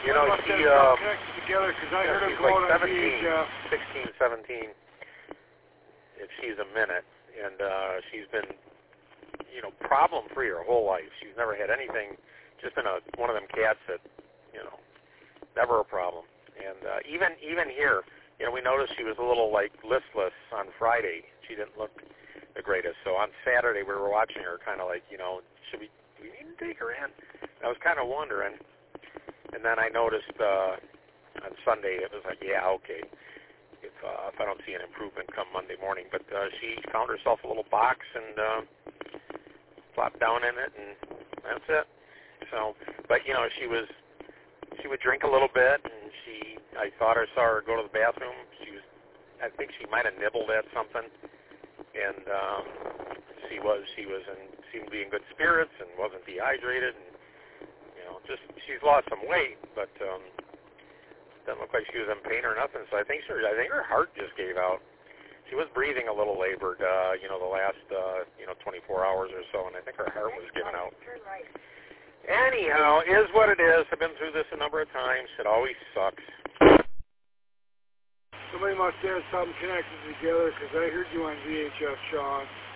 You know, she, connected together because I heard him she's go like on 17, VHF. 16, 17, if she's a minute, and she's been, you know, problem-free her whole life. She's never had anything, just been one of them cats that, you know, never a problem. And even here, you know, we noticed she was a little, like, listless on Friday. She didn't look the greatest. So on Saturday we were watching her kind of like, you know, do we need to take her in? And I was kind of wondering. And then I noticed on Sunday it was like, yeah, okay, if I don't see an improvement come Monday morning. But she found herself a little box and plopped down in it, and that's it. So, but, you know, she would drink a little bit, and I thought I saw her go to the bathroom. I think she might have nibbled at something, and seemed to be in good spirits and wasn't dehydrated, and, you know, just she's lost some weight, but doesn't look like she was in pain or nothing. So I think her heart just gave out. She was breathing a little labored, you know, the last 24 hours or so, and I think her heart was giving out. Anyhow, is what it is. I've been through this a number of times. It always sucks. Somebody must have something connected together because I heard you on VHF, Sean.